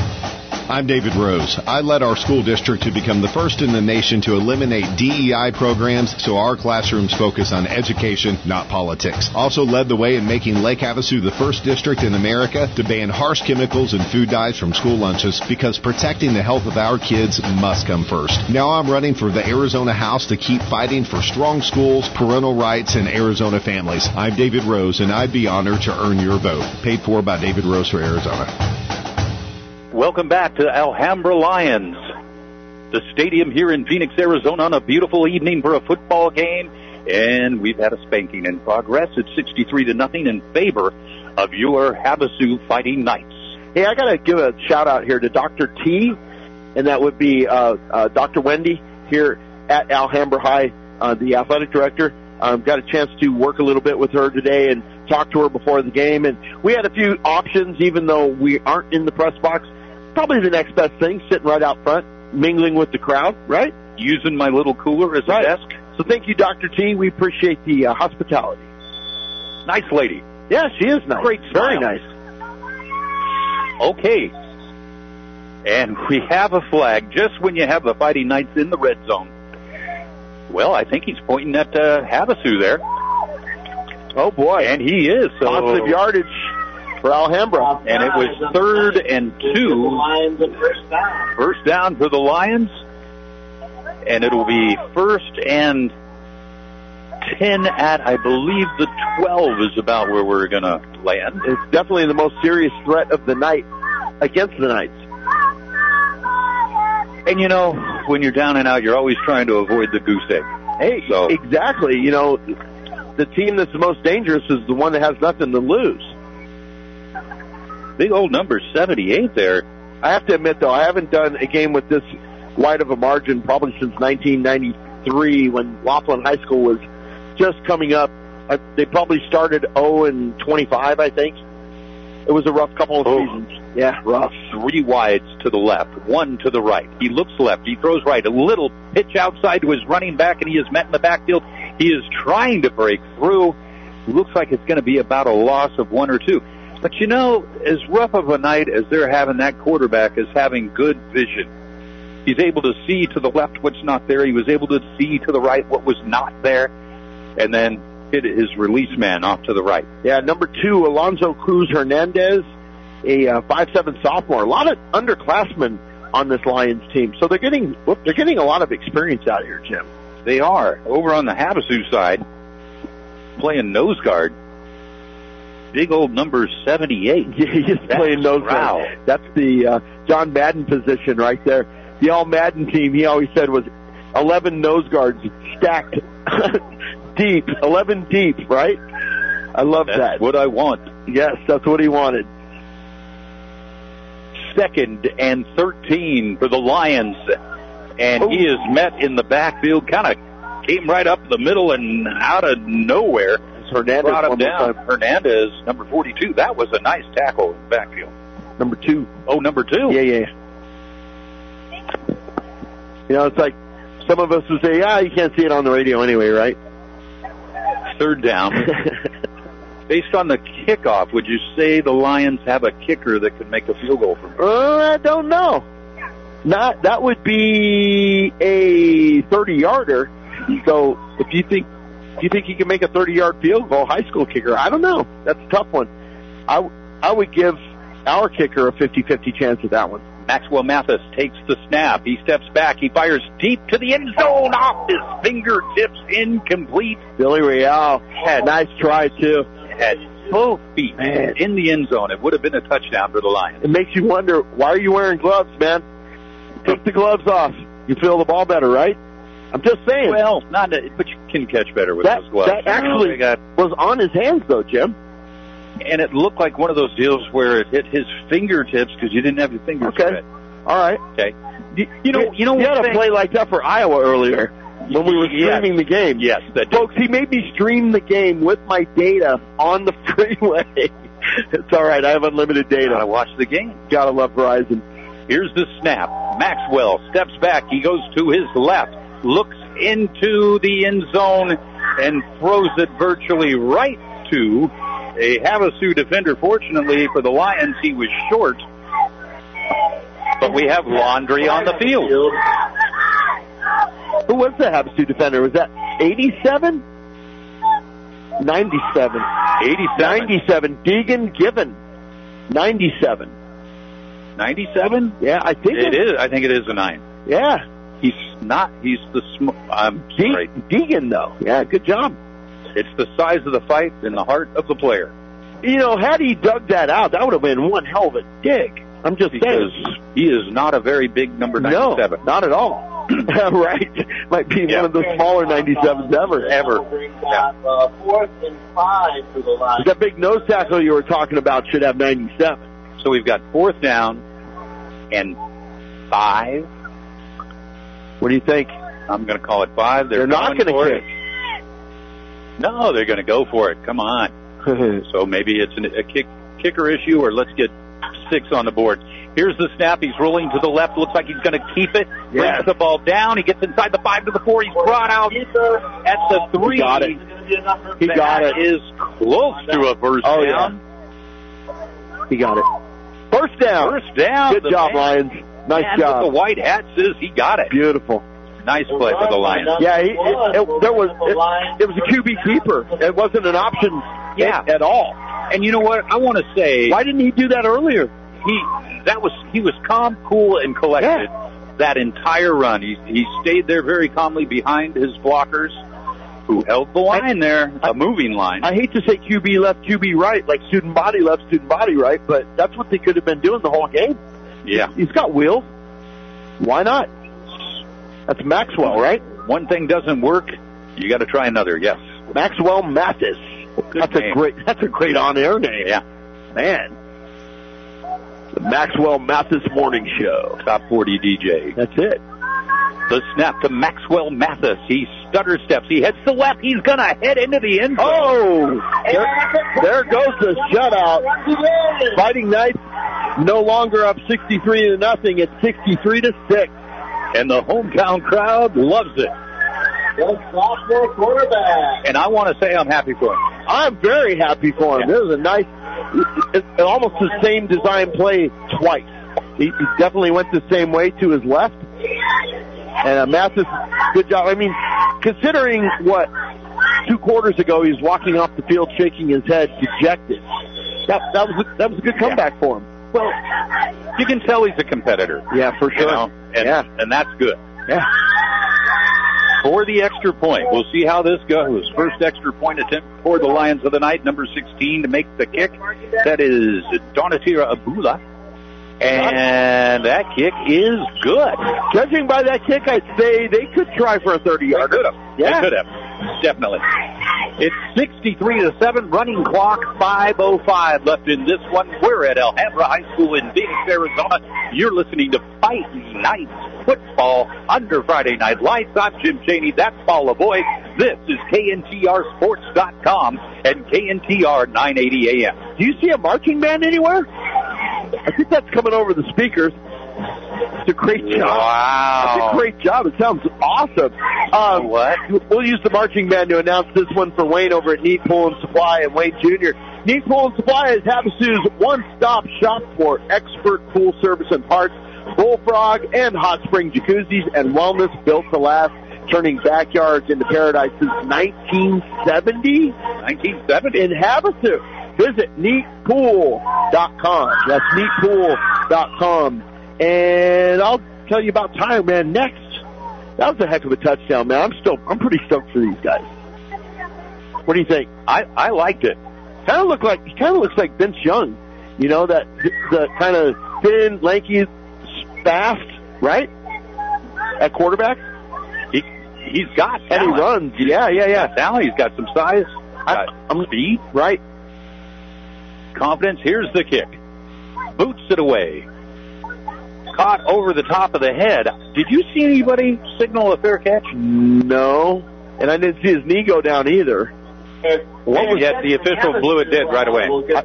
I'm David Rose. I led our school district to become the first in the nation to eliminate D E I programs so our classrooms focus on education, not politics. Also led the way in making Lake Havasu the first district in America to ban harsh chemicals and food dyes from school lunches, because protecting the health of our kids must come first. Now I'm running for the Arizona House to keep fighting for strong schools, parental rights, and Arizona families. I'm David Rose, and I'd be honored to earn your vote. Paid for by David Rose for Arizona.
Welcome back to Alhambra Lions, the stadium here in Phoenix, Arizona, on a beautiful evening for a football game. And we've had a spanking in progress. It's sixty-three to nothing in favor of your Havasu Fighting Knights.
Hey, I got to give a shout out here to Doctor T. and that would be uh, uh, Doctor Wendy here at Alhambra High, uh, the athletic director. Um, got a chance to work a little bit with her today and talk to her before the game. And we had a few options, even though we aren't in the press box. Probably the next best thing, sitting right out front, mingling with the crowd, right?
Using my little cooler as
right.
a desk.
So thank you, Doctor T. We appreciate the uh, hospitality.
Nice lady.
Yeah, she is nice.
Great smile.
Very nice.
Okay. And we have a flag just when you have the Fighting Knights in the red zone. Well, I think he's pointing at uh, Havasu there.
Oh, boy.
And he is. So
positive yardage for Alhambra.
And it was third and two.
First down.
First down for the Lions. And it'll be first and ten at, I believe, the twelve is about where we're going to land.
It's definitely the most serious threat of the night against the Knights.
And, you know, when you're down and out, you're always trying to avoid the goose egg.
Hey,
so.
Exactly. You know, the team that's the most dangerous is the one that has nothing to lose.
Big old number seventy-eight there.
I have to admit, though, I haven't done a game with this wide of a margin probably since nineteen ninety-three when Laughlin High School was just coming up. I, they probably started oh and twenty-five, I think. It was a rough couple of
oh.
seasons. Yeah, rough.
Three wides to the left, one to the right. He looks left, he throws right. A little pitch outside to his running back, and he is met in the backfield. He is trying to break through. Looks like it's going to be about a loss of one or two. But, you know, as rough of a night as they're having, that quarterback is having good vision. He's able to see to the left what's not there. He was able to see to the right what was not there. And then hit his release man off to the right.
Yeah, number two, Alonzo Cruz Hernandez, a uh, five seven sophomore. A lot of underclassmen on this Lions team. So they're getting they're getting a lot of experience out here, Jim.
They are. Over on the Havasu side, playing nose guard. Big old number seventy-eight.
Yeah, he's playing nose
Rao.
guard. That's the uh, John Madden position right there. The all Madden team, he always said, was eleven nose guards stacked deep, eleven deep, right? I love
that's
that.
That's what I want.
Yes, that's what he wanted.
Second and thirteen for the Lions. And Ooh. He is met in the backfield, kind of came right up the middle and out of nowhere.
Hernandez
brought him down. Hernandez, number forty-two. That was a nice tackle in the backfield.
Number two.
Oh, number two?
Yeah, yeah. You know, it's like some of us would say, yeah, you can't see it on the radio anyway, right?
Third down. Based on the kickoff, would you say the Lions have a kicker that could make a field goal from here?
Uh, I don't know. Not that would be a thirty-yarder. So if you think if you think he can make a thirty-yard field goal, high school kicker, I don't know. That's a tough one. I, I would give our kicker a fifty-fifty chance at that one.
Maxwell Mathis takes the snap. He steps back. He fires deep to the end zone off his fingertips, incomplete.
Billy Real had nice try too.
Had both feet man. in the end zone. It would have been a touchdown for the Lions.
It makes you wonder, why are you wearing gloves, man? Take the gloves off. You feel the ball better, right? I'm just saying.
Well, not, but you can catch better with
that,
those gloves.
That actually got, was on his hands, though, Jim.
And it looked like one of those deals where it hit his fingertips because you didn't have your fingers
okay.
fit.
All right.
Okay. You, you know, you know,
you had a play like that for Iowa earlier when we were streaming
yes.
the game.
Yes, that
folks. He made me stream the game with my data on the freeway. It's all right. I have unlimited data.
Gotta watch the game.
Gotta love Verizon.
Here's the snap. Maxwell steps back. He goes to his left, looks into the end zone, and throws it virtually right to a Havasu defender. Fortunately for the Lions, he was short. But we have Laundry on the field.
Who was the Havasu defender? Was that eighty-seven? ninety-seven.
eighty-seven.
ninety-seven. Deegan Given. ninety-seven.
ninety-seven?
Yeah, I think
it is. I think it is a nine.
Yeah.
He's not. He's the. Sm- I'm
De-
sorry.
Deegan, though. Yeah, good job.
It's the size of the fight and the heart of the player.
You know, had he dug that out, that would have been one hell of a dig. I'm just
because
saying.
He is not a very big number ninety-seven.
No, not at all. Right. Might be yeah. one of the smaller ninety-sevens ever.
Ever.
Yeah. Uh, fourth and five for the Lions.
That big nose tackle you were talking about should have ninety-seven.
So we've got fourth down and five.
What do you think?
I'm going to call it five. They're,
They're not going to kick.
It. No, they're going to go for it. Come on. So maybe it's an, a kick, kicker issue, or let's get six on the board. Here's the snap. He's rolling to the left. Looks like he's going to keep it.
Yeah.
Brings the ball down. He gets inside the five to the four. He's brought out at the three.
He got it. He
that
got it.
is close to a first
oh,
down.
Yeah. He got it. First down.
First down.
Good
the
job,
man,
Lions. Nice
man
job.
With the white hat says he got it.
Beautiful.
Nice play for the Lions.
Yeah, he, it, it, there was it, it was a Q B keeper. It wasn't an option
yeah.
at, at all.
And you know what? I want to say,
why didn't he do that earlier?
He that was he was calm, cool, and collected yeah. that entire run. He he stayed there very calmly behind his blockers, who held the line I, there, a I, moving line.
I hate to say Q B left, Q B right, like student body left, student body right, but that's what they could have been doing the whole game.
Yeah,
he's got wheels. Why not? That's Maxwell, right?
One thing doesn't work, you got to try another. Yes,
Maxwell Mathis.
Good
that's
name.
a great. That's a great on-air name.
Yeah,
man. The Maxwell Mathis Morning Show.
Top forty D J.
That's it.
The snap to Maxwell Mathis. He stutter steps. He heads to left. He's going to head into the end zone.
Oh! There, there goes the shutout. Fighting Knights no longer up sixty-three to nothing. It's sixty-three to six.
And the hometown crowd loves it.
Sophomore quarterback.
And I want to say I'm happy for him.
I'm very happy for him. Yeah. This is a nice, it's almost the same design play twice. He, he definitely went the same way to his left. And uh, Mathis, good job. I mean, considering what two quarters ago he was walking off the field shaking his head, dejected. That that was a, that was a good comeback yeah. for him.
Well, you can tell he's a competitor.
Yeah, for sure.
You know? and,
yeah,
and that's good.
Yeah.
For the extra point, we'll see how this goes. First extra point attempt for the Lions of the night, number sixteen to make the kick. That is Donatira Abula. And that kick is good.
Judging by that kick, I'd say they could try for a thirty-yarder.
They could have.
Yeah.
They could have. Definitely. It's sixty-three to seven, running clock, five oh five left in this one. We're at Alhambra High School in Phoenix, Arizona. You're listening to Fighting Knights football under Friday Night Lights. I'm Jim Chaney. That's Paul Lavoie. This is K N T R sports dot com and K N T R nine eighty A M.
Do you see a marching band anywhere? I think that's coming over the speakers. It's a great job.
Wow.
It's a great job. It sounds awesome. Um,
what?
We'll use the marching band to announce this one for Wayne over at Neat Pool and Supply and Wayne Junior Neat Pool and Supply is Havasu's one-stop shop for expert pool service and parts, bullfrog and hot spring jacuzzis, and wellness built to last, turning backyards into paradise since nineteen seventy.
nineteen seventy.
In Havasu. Visit neat pool dot com. That's neat pool dot com. And I'll tell you about Tire Man next. That was a heck of a touchdown, man. I'm still, I'm pretty stoked for these guys. What do you think?
I, I liked it.
Kind of look like, he kind of looks like Vince Young. You know, that, the kind of thin, lanky, fast, right? At quarterback.
He, he's got talent.
And he runs. Yeah, yeah, yeah.
He's got talent. He's got some size.
I, I'm
speed.
Right.
Confidence. Here's the kick. Boots it away. Caught over the top of the head. Did you see anybody signal a fair catch?
No. And I didn't see his knee go down either.
What was yet the official blew it dead right away.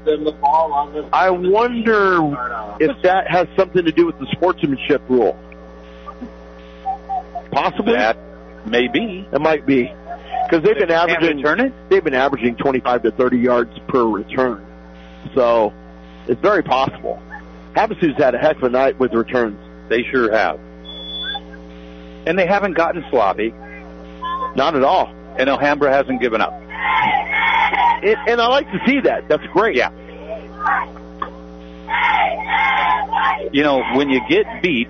I wonder if that has something to do with the sportsmanship rule. Possibly.
That may be.
It might be. Because they've been averaging
return it?
They've been averaging twenty-five to thirty yards per return. So it's very possible. Havasu's had a heck of a night with returns.
They sure have. And they haven't gotten sloppy.
Not at all.
And Alhambra hasn't given up.
It, and I like to see that. That's great.
Yeah. You know, when you get beat,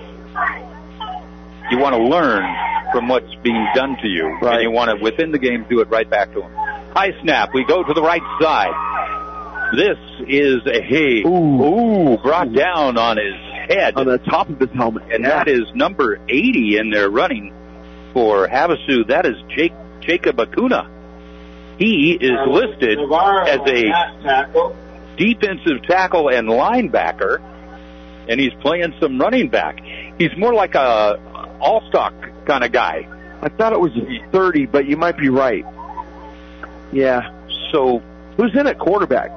you want to learn from what's being done to you.
Right.
And you want to, within the game, do it right back to them. High snap. We go to the right side. This is a hey,
ooh,
ooh brought down on his head.
On the top of his helmet.
And
yeah.
that is number eighty in their running for Havasu. That is Jake, Jacob Acuna. He is listed as a defensive tackle and linebacker, and he's playing some running back. he's more like a all-stock kind of guy.
I thought it was thirty, but you might be right. Yeah.
So
who's in at quarterback?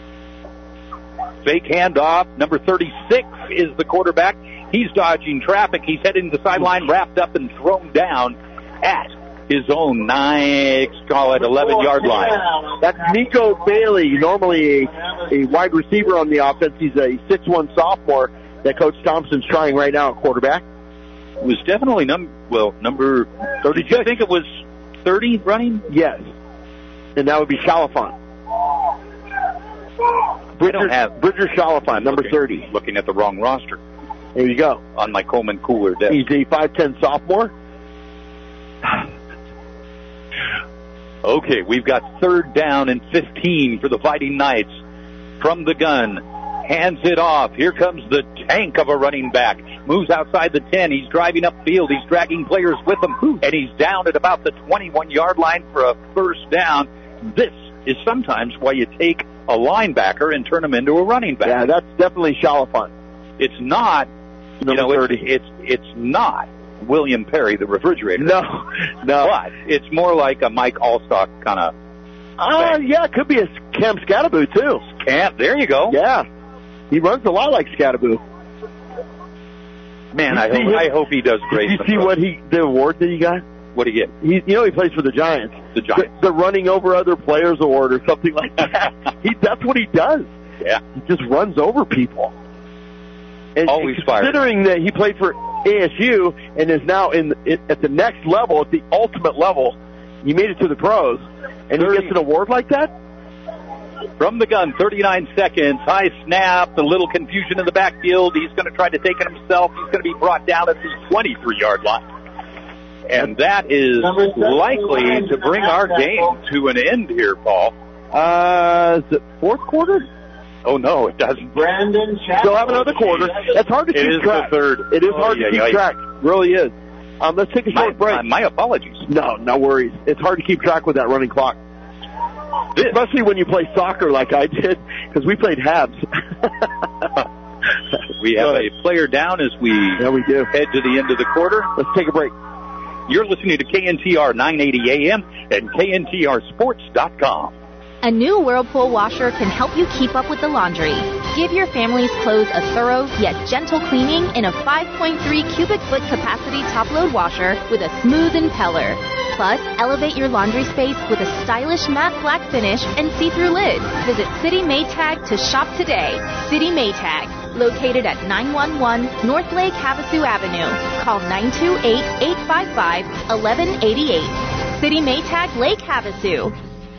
Fake handoff. Number thirty-six is the quarterback. He's dodging traffic. He's heading to the sideline, wrapped up and thrown down at his own nine, call it eleven-yard line.
That's Nico Bailey, normally a, a wide receiver on the offense. He's a six one sophomore that Coach Thompson's trying right now at quarterback.
It was definitely num well number thirty. Did you think it was thirty running?
Yes, and that would be Chalifant.
Bridger, I don't have
Bridger Chalifant, number
looking,
thirty.
Looking at the wrong roster.
There you go.
On my Coleman Cooler desk.
He's a five ten sophomore.
Okay, we've got third down and fifteen for the Fighting Knights. From the gun, hands it off. Here comes the tank of a running back. Moves outside the ten. He's driving upfield. He's dragging players with him. And he's down at about the twenty-one-yard line for a first down. This is sometimes why you take a linebacker and turn him into a running back.
Yeah, that's definitely Chalifant.
It's not, you know, it's, it's, it's not William Perry, the refrigerator.
No, no.
But it's more like a Mike Allstock kind of.
Uh, yeah, it could be a Cam Scattaboo, too.
Cam, there you go.
Yeah. He runs a lot like Scattaboo.
Man, I hope, I hope he does great.
Did you see what he, the award that he got?
What did he get?
He, you know, he plays for the Giants.
The Giants.
The, the running over other players award or something like that. he, that's what he does.
Yeah.
He just runs over people. And,
Always
and
fired.
Considering that he played for A S U and is now in, in at the next level, at the ultimate level, he made it to the pros, and thirty he gets an award like that?
From the gun, thirty-nine seconds, high snap, a little confusion in the backfield. He's going to try to take it himself. He's going to be brought down at the twenty-three-yard line. And that is likely to bring our game to an end here, Paul.
Uh, is it fourth quarter?
Oh, no, it doesn't.
Brandon
Still have another quarter. That's hard to
it
keep track.
It is the third.
It is
oh,
hard
yeah,
to keep
yeah,
track. Really is. Um, let's take a short
my,
break.
My, my apologies.
No, no worries. It's hard to keep track with that running clock. This. Especially when you play soccer like I did, because we played halves.
We have a player down as we,
yeah, we do.
head to the end of the quarter.
Let's take a break.
You're listening to K N T R nine eighty A M and K N T R sports dot com.
A new Whirlpool washer can help you keep up with the laundry. Give your family's clothes a thorough yet gentle cleaning in a five point three cubic foot capacity top-load washer with a smooth impeller. Plus, elevate your laundry space with a stylish matte black finish and see-through lid. Visit City Maytag to shop today. City Maytag, located at nine one one North Lake Havasu Avenue. Call nine two eight, eight five five, one one eight eight. City Maytag, Lake Havasu.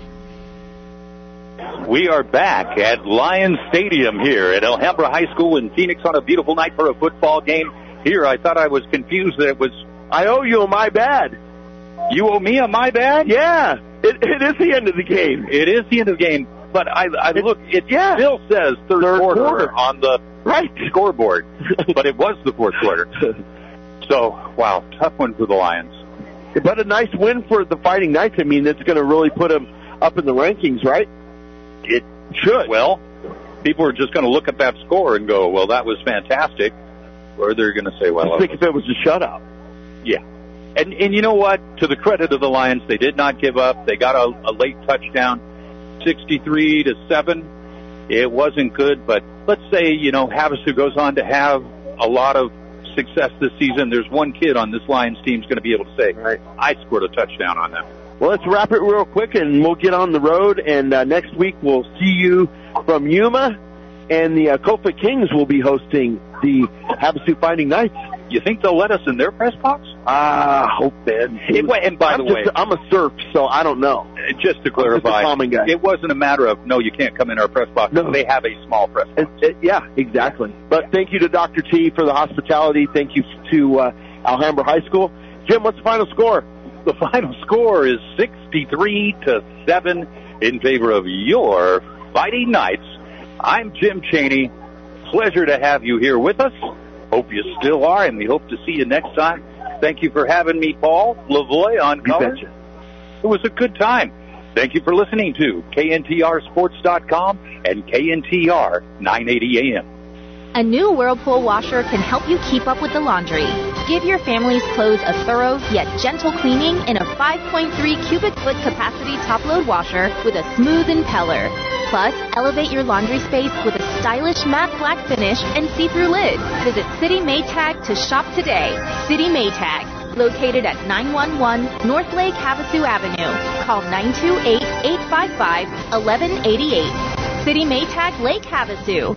We are back at Lions Stadium here at Alhambra High School in Phoenix on a beautiful night for a football game. Here, I thought I was confused that it was...
I owe you a my bad.
You owe me a my bad?
Yeah. It, it is the end of the game.
It is the end of the game. But I, I
it,
look, it
yeah.
still says third,
third
quarter,
quarter
on the
right
scoreboard. But it was the fourth quarter. So, wow, tough one for the Lions.
But a nice win for the Fighting Knights. I mean, that's going to really put them up in the rankings, right?
It should. Well, people are just going to look at that score and go, well, that was fantastic. Or they're going to say, well...
I think if it was a shutout.
Yeah. And and you know what? To the credit of the Lions, they did not give up. They got a, a late touchdown, sixty-three to seven. It wasn't good, but let's say, you know, Havasu goes on to have a lot of success this season. There's one kid on this Lions team who's going to be able to say,
right,
I scored a touchdown on them.
Well, let's wrap it real quick, and we'll get on the road. And uh, next week we'll see you from Yuma, and the uh, Kofa Kings will be hosting the Havasu Fighting Knights.
You think they'll let us in their press box?
Ah, uh, hope, man.
It, and by
I'm
the way,
just, I'm a surf, so I don't know.
Just to clarify,
just guy.
It wasn't a matter of, no, you can't come in our press box.
No.
They have a small press box.
It, it, yeah, exactly. But yeah. Thank you to Doctor T for the hospitality. Thank you to uh, Alhambra High School. Jim, what's the final score?
The final score is sixty-three to seven in favor of your Fighting Knights. I'm Jim Chaney. Pleasure to have you here with us. Hope you still are, and we hope to see you next time. Thank you for having me, Paul Lavoie, on color. It was a good time. Thank you for listening to K N T R sports dot com and K N T R nine eighty A M.
A new Whirlpool washer can help you keep up with the laundry. Give your family's clothes a thorough yet gentle cleaning in a five point three cubic foot capacity top-load washer with a smooth impeller. Plus, elevate your laundry space with a stylish matte black finish and see-through lid. Visit City Maytag to shop today. City Maytag, located at nine one one North Lake Havasu Avenue. Call nine two eight, eight five five, one one eight eight. City Maytag, Lake Havasu.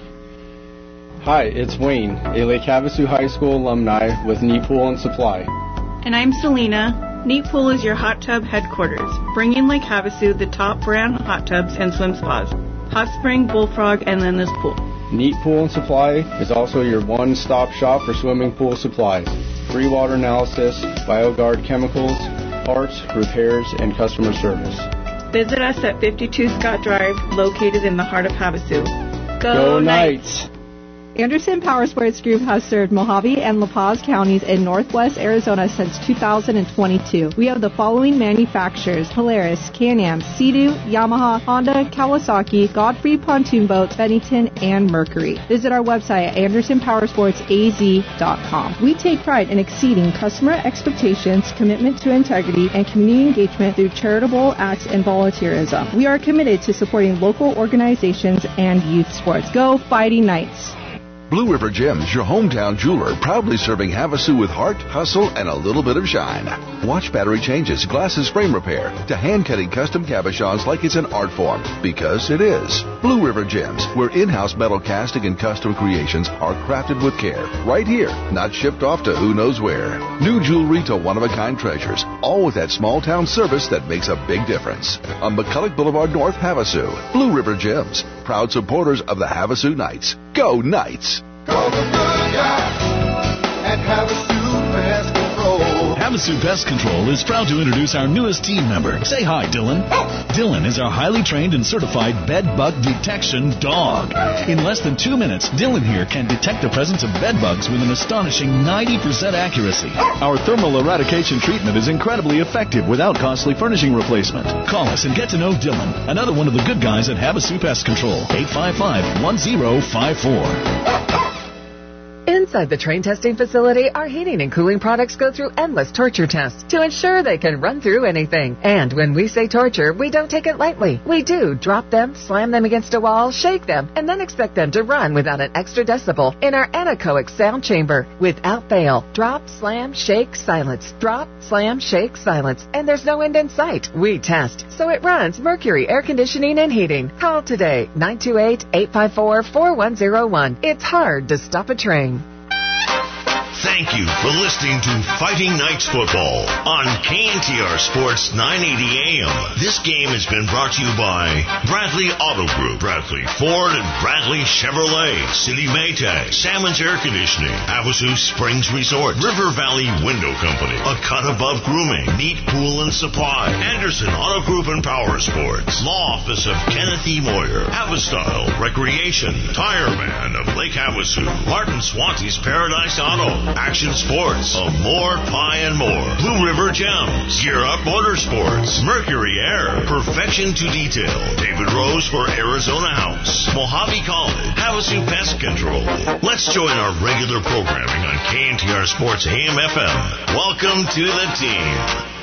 Hi, it's Wayne, a Lake Havasu High School alumni with Neat Pool and Supply.
And I'm Selena. Neat Pool is your hot tub headquarters, bringing Lake Havasu the top brand hot tubs and swim spas, Hot Spring, Bullfrog, and Endless Pool.
Neat Pool and Supply is also your one-stop shop for swimming pool supplies, free water analysis, BioGuard chemicals, parts, repairs, and customer service.
Visit us at fifty-two Scott Drive, located in the heart of Havasu. Go,
Go
Knights!
Knights!
Anderson Power Sports Group has served Mojave and La Paz counties in northwest Arizona since two thousand twenty-two. We have the following manufacturers: Polaris, Can-Am, Sea-Doo, Yamaha, Honda, Kawasaki, Godfrey Pontoon Boats, Bennington, and Mercury. Visit our website at anderson power sports a z dot com. We take pride in exceeding customer expectations, commitment to integrity, and community engagement through charitable acts and volunteerism. We are committed to supporting local organizations and youth sports. Go Fighting Knights!
Blue River Gems, your hometown jeweler, proudly serving Havasu with heart, hustle, and a little bit of shine. Watch battery changes, glasses frame repair, to hand-cutting custom cabochons like it's an art form, because it is. Blue River Gems, where in-house metal casting and custom creations are crafted with care, right here, not shipped off to who knows where. New jewelry to one-of-a-kind treasures, all with that small-town service that makes a big difference. On McCulloch Boulevard North, Havasu, Blue River Gems, proud supporters of the Havasu Knights. Go Knights!
Call the good guys at Havasu Pest Control.
Havasu Pest Control is proud to introduce our newest team member. Say hi, Dylan. Dylan is our highly trained and certified bed bug detection dog. In less than two minutes, Dylan here can detect the presence of bed bugs with an astonishing ninety percent accuracy. Our thermal eradication treatment is incredibly effective without costly furnishing replacement. Call us and get to know Dylan, another one of the good guys at Havasu Pest Control. eight five five, one zero five four.
Inside the train testing facility, our heating and cooling products go through endless torture tests to ensure they can run through anything. And when we say torture, we don't take it lightly. We do drop them, slam them against a wall, shake them, and then expect them to run without an extra decibel in our anechoic sound chamber. Without fail, drop, slam, shake, silence. Drop, slam, shake, silence. And there's no end in sight. We test, so it runs Mercury Air Conditioning and Heating. Call today, nine two eight, eight five four, four one zero one. It's hard to stop a train.
Thank you for listening to Fighting Knights Football on K N T R Sports nine eighty A M. This game has been brought to you by Bradley Auto Group, Bradley Ford and Bradley Chevrolet, City Maytag, Salmon's Air Conditioning, Havasu Springs Resort, River Valley Window Company, A Cut Above Grooming, Neat Pool and Supply, Anderson Auto Group and Power Sports, Law Office of Kenneth E. Moyer, Havastyle Recreation, Tire Man of Lake Havasu, Martin Swansea's Paradise Auto, Action Sports, More Pie and More, Blue River Gems, Gear Up Motorsports, Mercury Air, Perfection to Detail, David Rose for Arizona House, Mojave College, Havasu Pest Control. Let's join our regular programming on K N T R Sports A M F M. Welcome to the team.